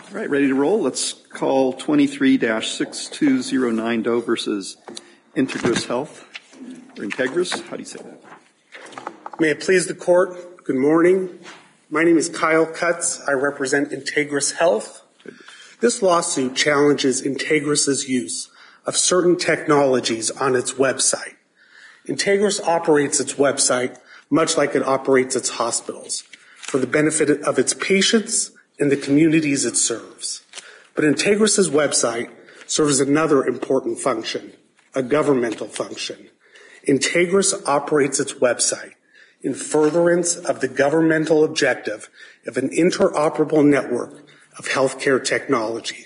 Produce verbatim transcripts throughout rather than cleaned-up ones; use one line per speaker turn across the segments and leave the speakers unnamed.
All right, ready to roll. Let's call twenty-three dash six two zero nine Doe versus Integris Health, or Integris. How do you say that?
May it please the court, good morning. My name is Kyle Cutts. I represent Integris Health. This lawsuit challenges Integris's use of certain technologies on its website. Integris operates its website much like it operates its hospitals for the benefit of its patients and the communities it serves. But Integris's website serves another important function, a governmental function. Integris operates its website in furtherance of the governmental objective of an interoperable network of healthcare technology.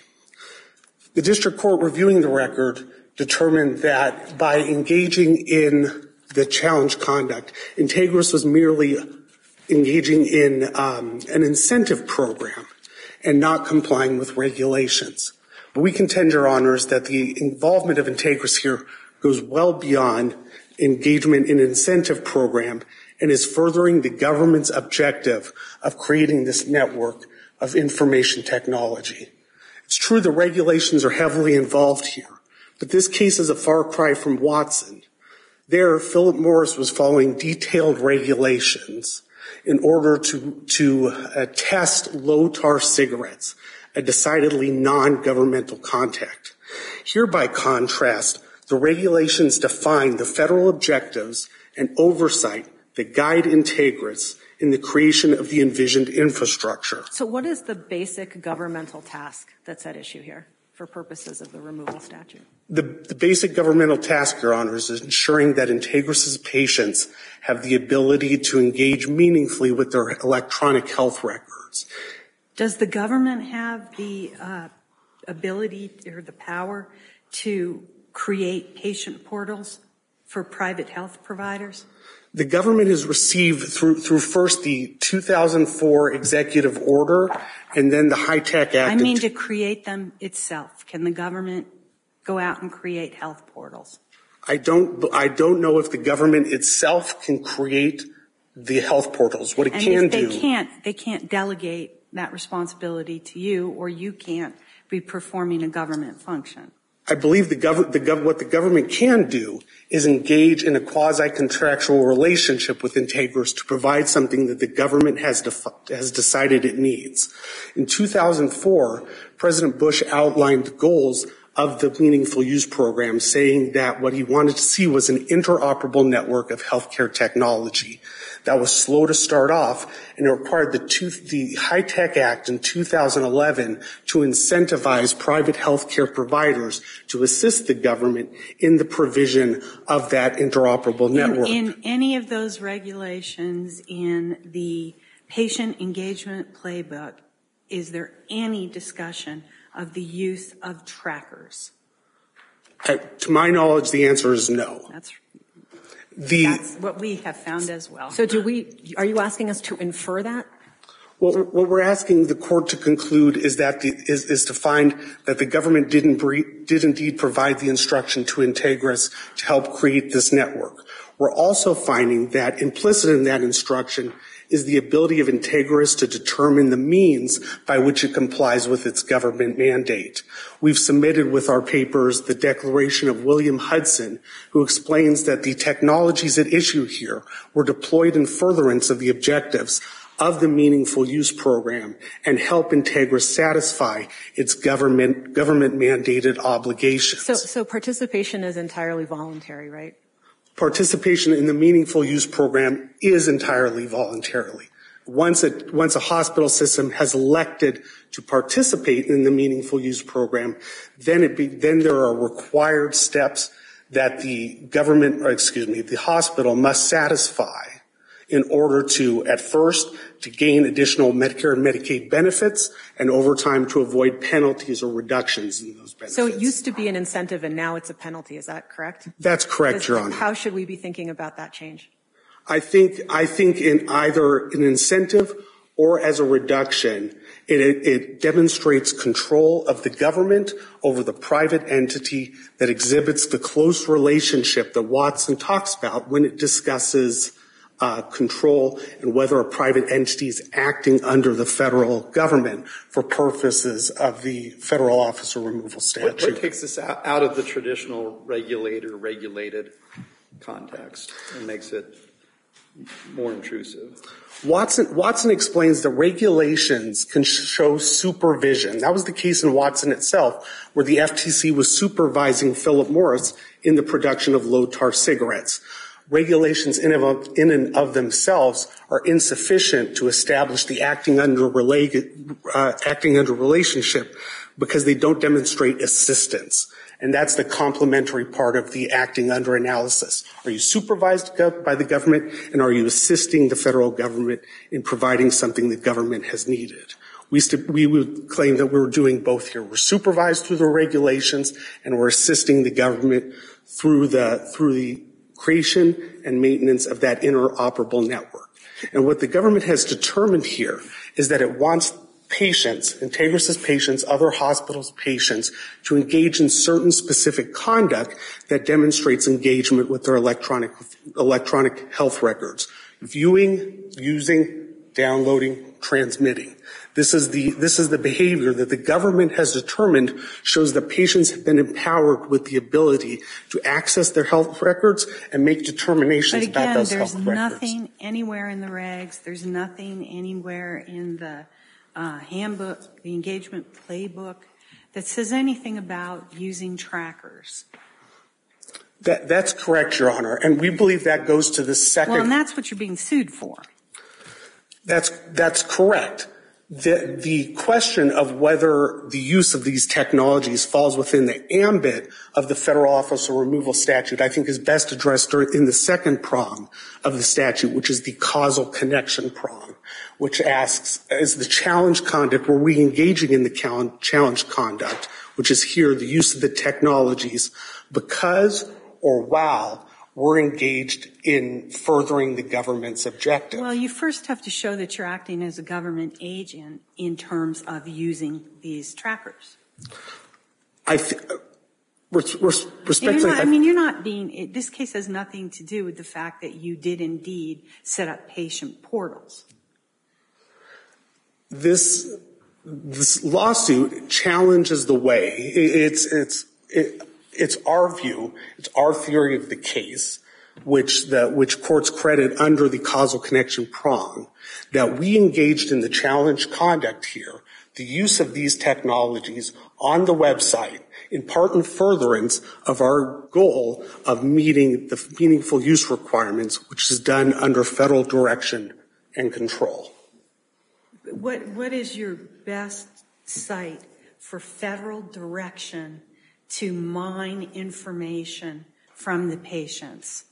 The district court reviewing the record determined that by engaging in the challenge conduct, Integris was merely engaging in um, an incentive program and not complying with regulations. But we contend, Your Honors, that the involvement of Integris here goes well beyond engagement in an incentive program and is furthering the government's objective of creating this network of information technology. It's true the regulations are heavily involved here, but this case is a far cry from Watson. There, Philip Morris was following detailed regulations in order to, to uh, test low-tar cigarettes, a decidedly non-governmental contact. Here, by contrast, the regulations define the federal objectives and oversight that guide Integris in the creation of the envisioned infrastructure.
So what is the basic governmental task that's at issue here for purposes of the removal statute?
The, the basic governmental task, Your Honors, is ensuring that Integris's patients have the ability to engage meaningfully with their electronic health records.
Does the government have the uh, ability or the power to create patient portals for private health providers?
The government has received through through first the two thousand four executive order and then the HITECH Act.
I mean to create them itself. Can the government go out and create health portals?
I don't I don't know if the government itself can create the health portals. What it
and
can
if they
do.
can't, they can't delegate that responsibility to you, or you can't be performing a government function.
I believe the gov- the gov- what the government can do is engage in a quasi-contractual relationship with Integris to provide something that the government has def- has decided it needs. In two thousand four, President Bush outlined the goals of the Meaningful Use Program, saying that what he wanted to see was an interoperable network of healthcare technology. That was slow to start off, and it required the, two, the HITECH Act in two thousand eleven to incentivize private healthcare providers to assist the government in the provision of that interoperable network.
In, in any of those regulations in the patient engagement playbook, is there any discussion of the use of trackers?
Uh, to my knowledge, the answer is no.
That's
The,
That's what we have found as well.
So do we, are you asking us to infer that?
What, what we're asking the court to conclude is that the, is, is to find that the government didn't bre- did indeed provide the instruction to Integris to help create this network. We're also finding that implicit in that instruction is the ability of Integris to determine the means by which it complies with its government mandate. We've submitted with our papers the declaration of William Hudson, who explains that the technologies at issue here were deployed in furtherance of the objectives of the Meaningful Use Program and help Integris satisfy its government government mandated obligations.
So, so participation is entirely voluntary, right?
Participation in the Meaningful Use Program is entirely voluntarily. Once a, once a hospital system has elected to participate in the Meaningful Use Program, then it be, then there are required steps that the government, or excuse me, the hospital must satisfy in order to, at first, to gain additional Medicare and Medicaid benefits, and over time to avoid penalties or reductions in those benefits.
So it used to be an incentive and now it's a penalty, is that correct?
That's correct,
Is,
Your Honor.
How should we be thinking about that change?
I think, I think in either an incentive or as a reduction, it, it, it demonstrates control of the government over the private entity that exhibits the close relationship that Watson talks about when it discusses uh, control and whether a private entity is acting under the federal government for purposes of the federal officer removal statute.
What, what takes this out, out of the traditional regulator-regulated context and makes it more intrusive?
Watson, Watson explains that regulations can show supervision. That was the case in Watson itself, where the F T C was supervising Philip Morris in the production of low-tar cigarettes. Regulations in, of, in and of themselves are insufficient to establish the acting under, related, uh, acting under relationship because they don't demonstrate assistance. And that's the complementary part of the acting under analysis. Are you supervised by the government, and are you assisting the federal government in providing something the government has needed? We, st- we would claim that we're doing both here. We're supervised through the regulations, and we're assisting the government through the, through the creation and maintenance of that interoperable network. And what the government has determined here is that it wants patients, Integris's patients, other hospitals' patients, to engage in certain specific conduct that demonstrates engagement with their electronic, electronic health records. Viewing, using, downloading, transmitting. This is the, this is the behavior that the government has determined shows that patients have been empowered with the ability to access their health records and make determinations
again,
about those health records.
But again, there's nothing anywhere in the regs, there's nothing anywhere in the uh, handbook, the engagement playbook, that says anything about using trackers.
That, that's correct, Your Honor, and we believe that goes to the second.
Well, and that's what you're being sued for.
That's, that's correct. The, the question of whether the use of these technologies falls within the ambit of the federal officer removal statute, I think is best addressed in the second prong of the statute, which is the causal connection prong, which asks, is the challenge conduct, were we engaging in the challenge conduct, which is here the use of the technologies, because or while we're engaged in furthering the government's objective?
Well, you first have to show that you're acting as a government agent in terms of using these trackers.
I th- res- res- respectfully,
You're not, I mean, you're not being, it, this case has nothing to do with the fact that you did indeed set up patient portals.
This, this lawsuit challenges the way. It, it's, it's, it, It's our view, it's our theory of the case, which the, which courts credit under the causal connection prong, that we engaged in the challenge conduct here, the use of these technologies on the website, in part in furtherance of our goal of meeting the meaningful use requirements, which is done under federal direction and control.
What, what is your best site for federal direction to mine information from the patients?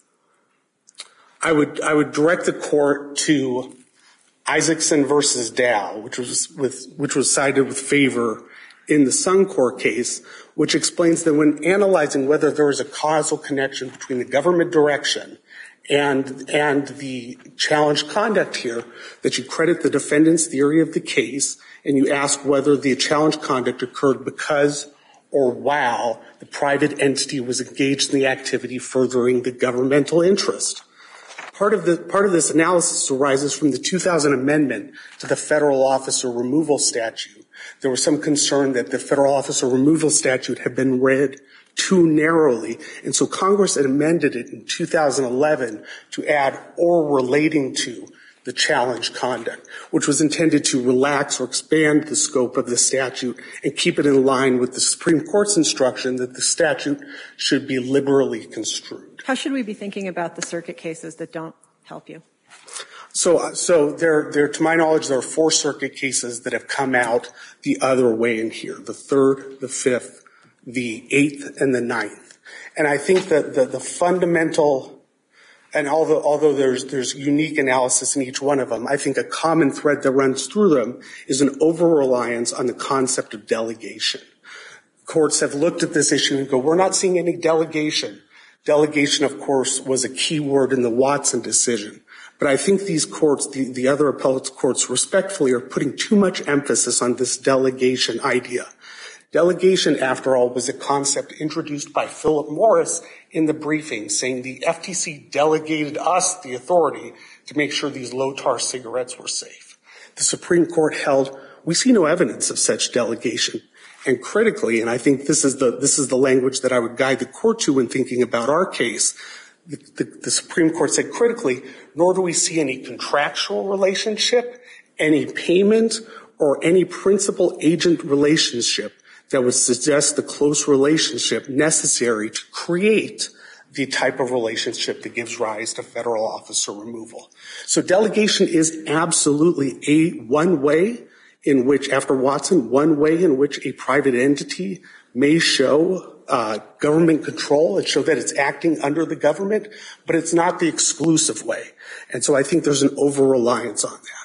I would I would direct the court to Isaacson versus Dow, which was with which was cited with favor in the Suncor case, which explains that when analyzing whether there is a causal connection between the government direction and and the challenge conduct here, that you credit the defendant's theory of the case and you ask whether the challenge conduct occurred because or while the private entity was engaged in the activity furthering the governmental interest. Part of the, part of this analysis arises from the two thousand amendment to the federal officer removal statute. There was some concern that the federal officer removal statute had been read too narrowly, and so Congress had amended it in two thousand eleven to add or relating to the challenge conduct, which was intended to relax or expand the scope of the statute and keep it in line with the Supreme Court's instruction that the statute should be liberally construed.
How should we be thinking about the circuit cases that don't help you?
So, so there, there, to my knowledge, there are four circuit cases that have come out the other way in here, the third, the fifth, the eighth, and the ninth. And I think that the, the fundamental And although, although there's, there's unique analysis in each one of them, I think a common thread that runs through them is an over-reliance on the concept of delegation. Courts have looked at this issue and go, we're not seeing any delegation. Delegation, of course, was a key word in the Watson decision. But I think these courts, the, the other appellate courts, respectfully, are putting too much emphasis on this delegation idea. Delegation, after all, was a concept introduced by Philip Morris in the briefing, saying the F T C delegated us the authority to make sure these low-tar cigarettes were safe. The Supreme Court held, we see no evidence of such delegation. And critically, and I think this is the, this is the language that I would guide the court to when thinking about our case, the, the, the Supreme Court said critically, nor do we see any contractual relationship, any payment, or any principal-agent relationship that would suggest the close relationship necessary to create the type of relationship that gives rise to federal officer removal. So delegation is absolutely a one way in which, after Watson, one way in which a private entity may show uh, government control and show that it's acting under the government, but it's not the exclusive way. And so I think there's an over-reliance on that.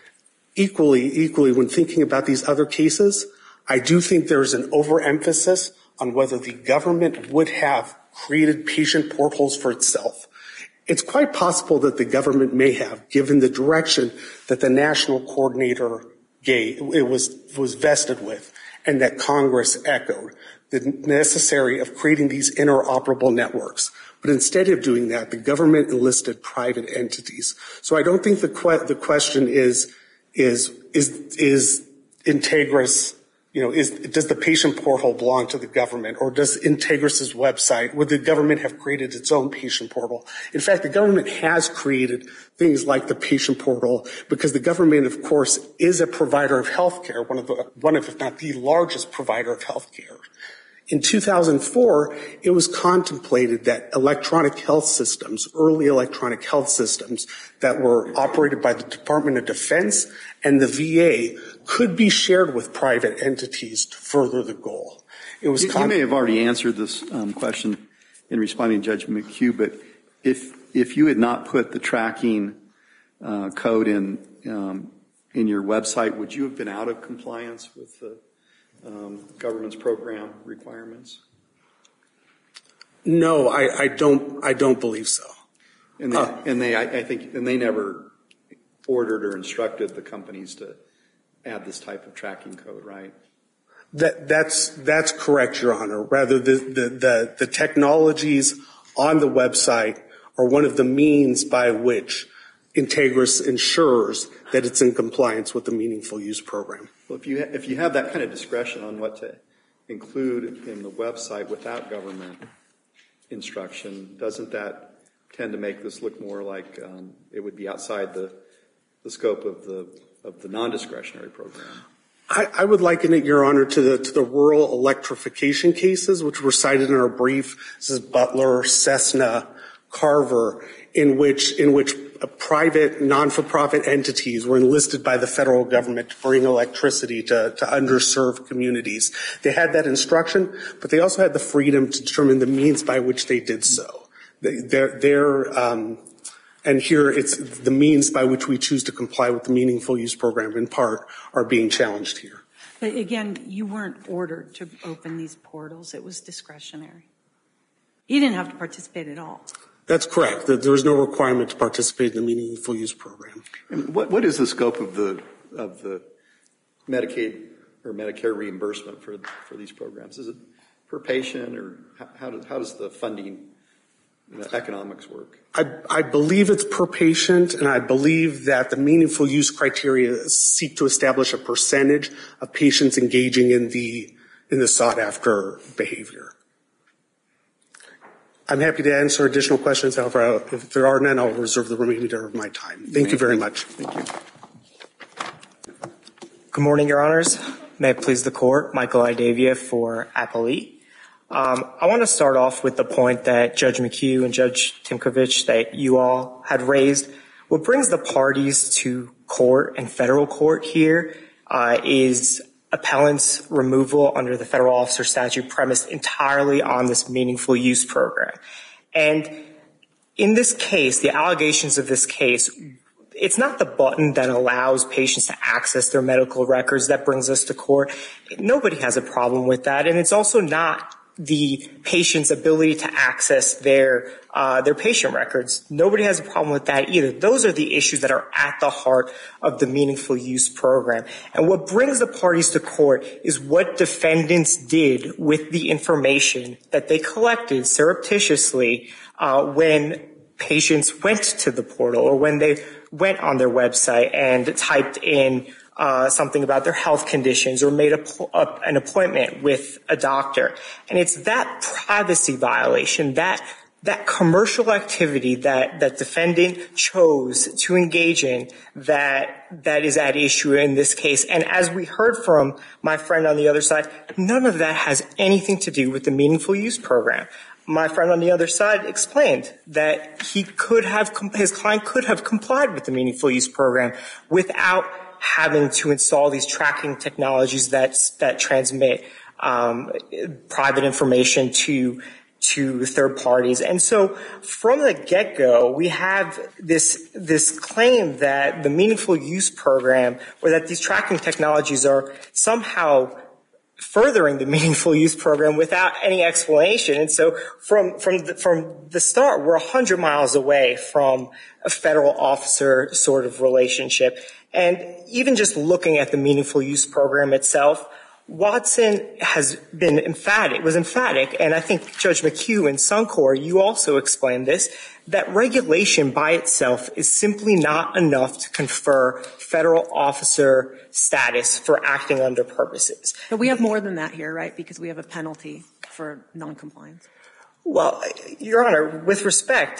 Equally, equally, when thinking about these other cases, I do think there's an overemphasis on whether the government would have created patient portals for itself. It's quite possible that the government may have, given the direction that the national coordinator gave, it was, was vested with, and that Congress echoed, the necessary of creating these interoperable networks. But instead of doing that, the government enlisted private entities. So I don't think the, que- the question is, is, is, is Integris, you know, is, does the patient portal belong to the government, or does Integris's website, would the government have created its own patient portal? In fact, the government has created things like the patient portal because the government, of course, is a provider of healthcare, one of the, one of, if not the largest provider of healthcare. In two thousand four, it was contemplated that electronic health systems, early electronic health systems that were operated by the Department of Defense and the V A could be shared with private entities to further the goal. It was
you, you may have already answered this um, question in responding to Judge McHugh, but if if you had not put the tracking uh, code in um, in your website, would you have been out of compliance with the Um, government's program requirements?
No, I, I don't. I don't believe so.
And they,
uh,
and they I, I think, and they never ordered or instructed the companies to add this type of tracking code, right?
That that's that's correct, Your Honor. Rather, the the the, the technologies on the website are one of the means by which Integris ensures that it's in compliance with the Meaningful Use Program.
Well, if you ha- if you have that kind of discretion on what to include in the website without government instruction, doesn't that tend to make this look more like um, it would be outside the the scope of the of the non-discretionary program?
I, I would liken it, Your Honor, to the to the rural electrification cases, which were cited in our brief. This is Butler, Cessna, Carver, in which in which private, non-for-profit entities were enlisted by the federal government to bring electricity to, to underserved communities. They had that instruction, but they also had the freedom to determine the means by which they did so. They, they're, they're, um, and here it's the means by which we choose to comply with the Meaningful Use Program, in part, are being challenged here.
But again, you weren't ordered to open these portals. It was discretionary. You didn't have to participate at all.
That's correct. There is no requirement to participate in the Meaningful Use Program.
And what what is the scope of the of the Medicaid or Medicare reimbursement for for these programs? Is it per patient, or how, how does how does the funding, you know, economics work?
I, I believe it's per patient, and I believe that the meaningful use criteria seek to establish a percentage of patients engaging in the in the sought after behavior. I'm happy to answer additional questions. However, if there are none, I'll reserve the remainder of my time. Thank you very much.
Thank you.
Good morning, Your Honors. May it please the Court. Michael Idavia for Appellee. Um, I want to start off with the point that Judge McHugh and Judge Timkovich that you all had raised. What brings the parties to court and federal court here uh, is appellant's removal under the federal officer statute premised entirely on this meaningful use program. And in this case, the allegations of this case, it's not the button that allows patients to access their medical records that brings us to court. Nobody has a problem with that. And it's also not the patient's ability to access their uh, their patient records. Nobody has a problem with that either. Those are the issues that are at the heart of the meaningful use program. And what brings the parties to court is what defendants did with the information that they collected surreptitiously uh, when patients went to the portal or when they went on their website and typed in uh, something about their health conditions or made a, a, an appointment with a doctor. And it's that privacy violation, that that commercial activity that that defendant chose to engage in that that is at issue in this case. And as we heard from my friend on the other side, none of that has anything to do with the Meaningful Use Program. My friend on the other side explained that he could have, his client could have complied with the Meaningful Use Program without having to install these tracking technologies that that transmit um, private information to to third parties. And so from the get-go, we have this this claim that the Meaningful Use Program or that these tracking technologies are somehow furthering the Meaningful Use Program without any explanation. And so from from the, from the start, we're one hundred miles away from a federal officer sort of relationship. And even just looking at the Meaningful Use Program itself, Watson has been emphatic, was emphatic, and I think Judge McHugh in Suncor, you also explained this, that regulation by itself is simply not enough to confer federal officer status for acting under purposes.
But we have more than that here, right? Because we have a penalty for noncompliance.
Well, Your Honor, with respect,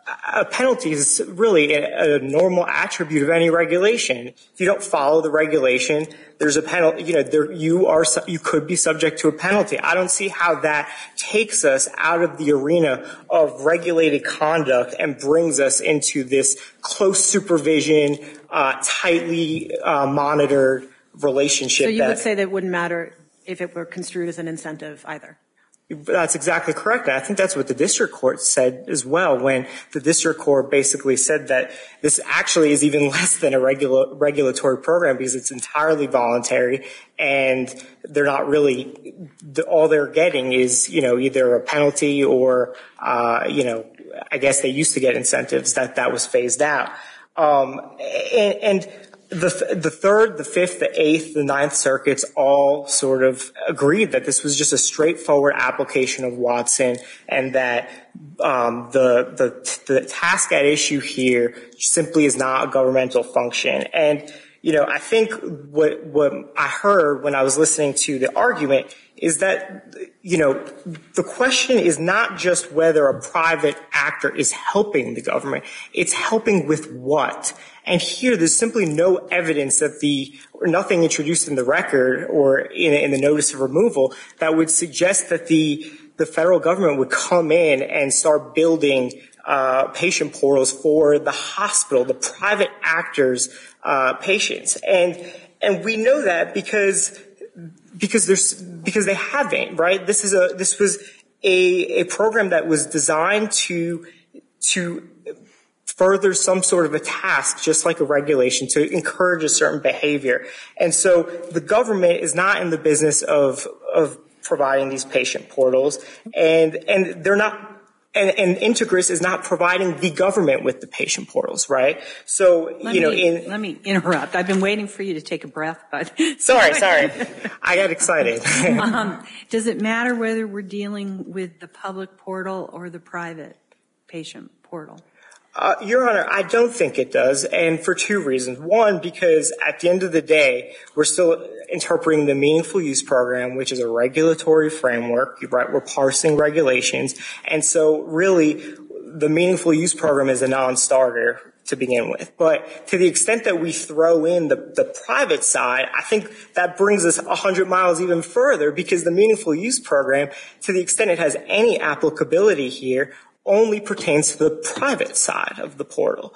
a penalty is really a, a normal attribute of any regulation. If you don't follow the regulation, there's a penalty. You know, there, you are you could be subject to a penalty. I don't see how that takes us out of the arena of regulated conduct and brings us into this close supervision, uh, tightly uh, monitored relationship.
So you
that,
would say that it wouldn't matter if it were construed as an incentive either?
That's exactly correct. And I think that's what the district court said as well, when the district court basically said that this actually is even less than a regula- regulatory program because it's entirely voluntary and they're not really, the, all they're getting is, you know, either a penalty or, uh, you know, I guess they used to get incentives that that was phased out. Um, and, and The, the third, the fifth, the eighth, the ninth circuits all sort of agreed that this was just a straightforward application of Watson and that um, the, the the task at issue here simply is not a governmental function. And, you know, I think what what I heard when I was listening to the argument is that, you know, the question is not just whether a private actor is helping the government. It's helping with what? And here, there's simply no evidence that the, or nothing introduced in the record or in, in the notice of removal that would suggest that the, the federal government would come in and start building uh, patient portals for the hospital, the private actors' uh, patients. And, and we know that because, because there's, because they haven't, right? This is a, this was a, a program that was designed to, to, further some sort of a task, just like a regulation, to encourage a certain behavior. And so the government is not in the business of of providing these patient portals, and and they're not. And, and Integris is not providing the government with the patient portals, right? So,
let
you know,
me,
in.
Let me interrupt. I've been waiting for you to take a breath, but.
Sorry, sorry. I got excited.
um, does it matter whether we're dealing with the public portal or the private patient portal?
Uh, Your Honor, I don't think it does, and for two reasons. One, because at the end of the day, we're still interpreting the Meaningful Use Program, which is a regulatory framework. Right? We're parsing regulations, and so really, the Meaningful Use Program is a non-starter to begin with. But to the extent that we throw in the, the private side, I think that brings us one hundred miles even further, because the Meaningful Use Program, to the extent it has any applicability here, only pertains to the private side of the portal.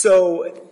So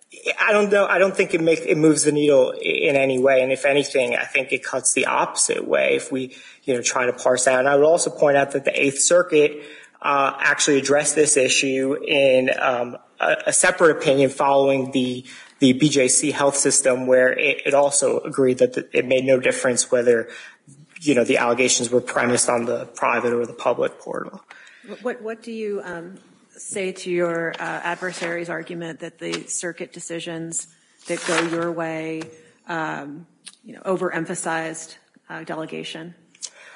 I don't know. I don't think it makes it moves the needle in any way. And if anything, I think it cuts the opposite way if we, you know, try to parse out. And I would also point out that the Eighth Circuit uh, actually addressed this issue in um, a, a separate opinion following the the B J C health system, where it, it also agreed that the, it made no difference whether, you know, the allegations were premised on the private or the public portal.
What, what do you um, say to your uh, adversary's argument that the circuit decisions that go your way, um, you know, overemphasized uh, delegation?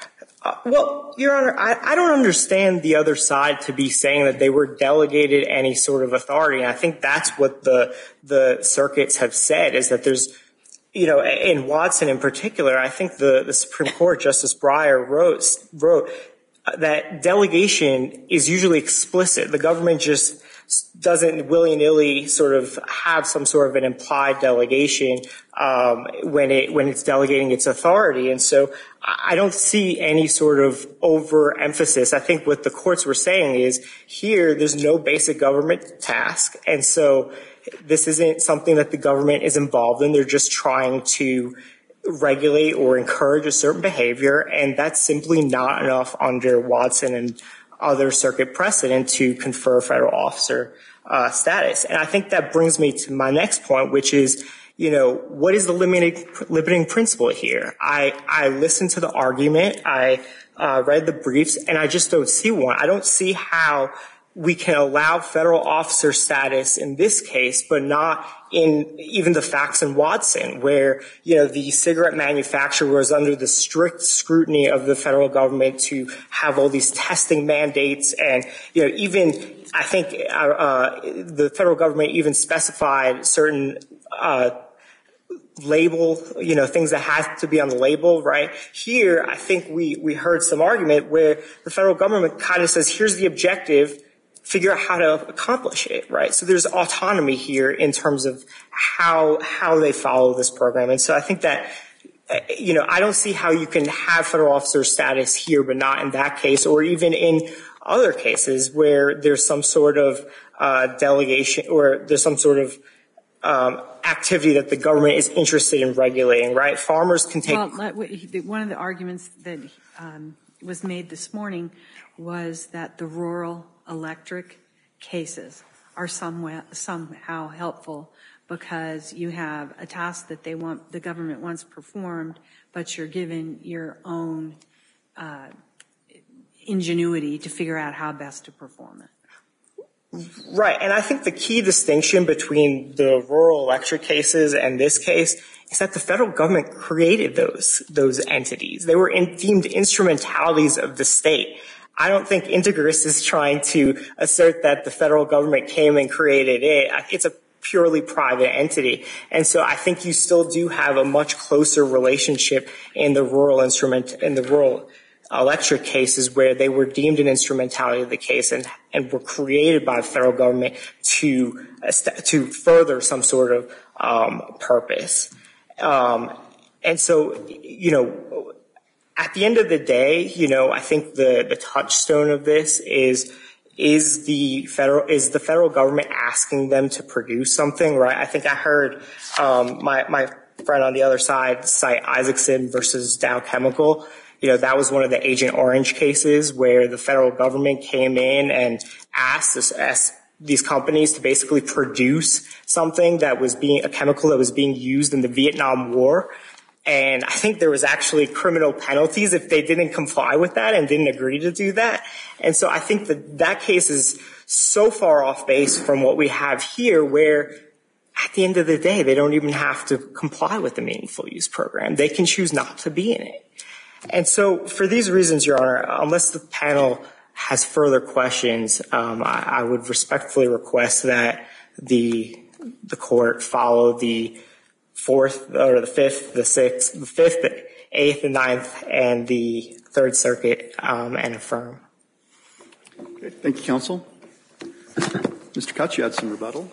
Uh, well, Your Honor, I, I don't understand the other side to be saying that they were delegated any sort of authority. And I think that's what the the circuits have said, is that there's, you know, in Watson in particular, I think the, the Supreme Court, Justice Breyer wrote, wrote that delegation is usually explicit. The government just doesn't willy-nilly sort of have some sort of an implied delegation um, when it when it's delegating its authority. And so I don't see any sort of overemphasis. I think what the courts were saying is here there's no basic government task, and so this isn't something that the government is involved in. They're just trying to regulate or encourage a certain behavior, and that's simply not enough under Watson and other circuit precedent to confer federal officer uh, status. And I think that brings me to my next point, which is, you know, what is the limiting, limiting principle here? I, I listened to the argument, I uh, read the briefs, and I just don't see one. I don't see how we can allow federal officer status in this case, but not in even the facts in Watson, where, you know, the cigarette manufacturer was under the strict scrutiny of the federal government to have all these testing mandates. And, you know, even I think uh, uh, the federal government even specified certain uh label, you know, things that have to be on the label, right? Here, I think we, we heard some argument where the federal government kind of says, here's the objective, figure out how to accomplish it, right? So there's autonomy here in terms of how how they follow this program. And so I think that, you know, I don't see how you can have federal officer status here but not in that case, or even in other cases where there's some sort of uh, delegation or there's some sort of um, activity that the government is interested in regulating, right? Farmers can take...
Well, one of the arguments that um, was made this morning was that the rural electric cases are somewhat, somehow helpful because you have a task that they want, the government wants performed, but you're given your own uh, ingenuity to figure out how best to perform it.
Right, and I think the key distinction between the rural electric cases and this case is that the federal government created those those entities. They were in, deemed instrumentalities of the state. I don't think Integris is trying to assert that the federal government came and created it. It's a purely private entity. And so I think you still do have a much closer relationship in the rural instrument, in the rural electric cases where they were deemed an instrumentality of the case and, and were created by the federal government to, to further some sort of um, purpose. Um, and so, you know, at the end of the day, you know, I think the, the touchstone of this is, is the federal, is the federal government asking them to produce something, right? I think I heard, um, my, my friend on the other side cite Isaacson versus Dow Chemical. You know, that was one of the Agent Orange cases where the federal government came in and asked, this, asked these companies to basically produce something that was being, a chemical that was being used in the Vietnam War. And I think there was actually criminal penalties if they didn't comply with that and didn't agree to do that. And so I think that that case is so far off base from what we have here, where at the end of the day, they don't even have to comply with the meaningful use program. They can choose not to be in it. And so for these reasons, Your Honor, unless the panel has further questions, um, I, I would respectfully request that the the court follow the fourth or the fifth, the sixth, the fifth, the eighth, the ninth, and the Third Circuit um, and affirm.
Okay, thank you, counsel. Mister Cutts, you had some rebuttal.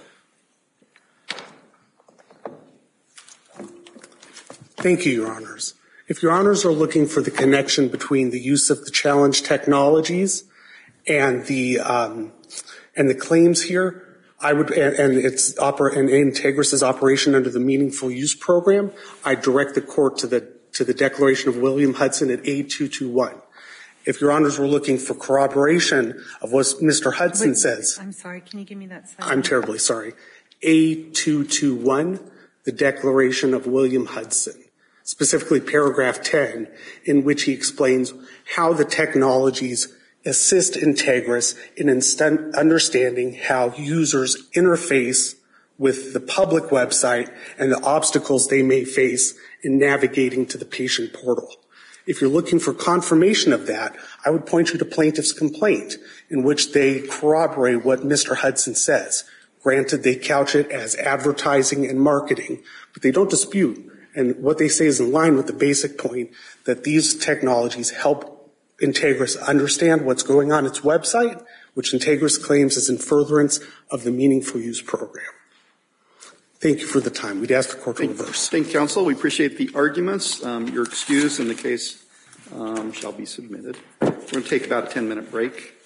Thank you, Your Honors. If Your Honors are looking for the connection between the use of the challenge technologies and the um, and the claims here, I would and, and its oper and Integris's operation under the Meaningful Use Program, I direct the court to the to the Declaration of William Hudson at A two twenty-one. If Your Honors were looking for corroboration of what Mister Hudson
Wait,
says,
I'm sorry. Can you give me that? Second?
I'm terribly sorry. A two twenty-one, the Declaration of William Hudson. Specifically paragraph ten, in which he explains how the technologies assist Integris in understanding how users interface with the public website and the obstacles they may face in navigating to the patient portal. If you're looking for confirmation of that, I would point you to plaintiff's complaint, in which they corroborate what Mister Hudson says. Granted, they couch it as advertising and marketing, but they don't dispute. And what they say is in line with the basic point that these technologies help Integris understand what's going on its website, which Integris claims is in furtherance of the Meaningful Use program. Thank you for the time. We'd ask the court to reverse.
Thank you, counsel. We appreciate the arguments. Um, your excuse in the case um, shall be submitted. We're going to take about a ten-minute break.